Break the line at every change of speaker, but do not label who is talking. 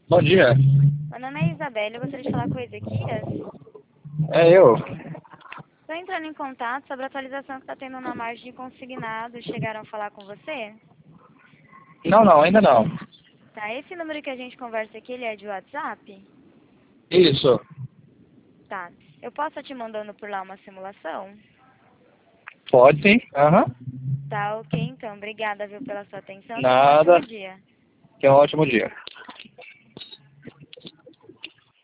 Bom dia.
Meu nome é Isabela, eu gostaria de falar com o Ezequias.
É eu.
Estou entrando em contato sobre a atualização que está tendo na margem de consignados. Chegaram a falar com você?
Não, ainda não.
Tá, esse número que a gente conversa aqui, ele é de WhatsApp?
Isso.
Tá. Eu posso estar te mandando por lá uma simulação?
Pode sim. Aham.
Tá, ok então. Obrigada, viu, pela sua atenção. Tenha um
Nada.
ótimo dia.
Que é um ótimo dia.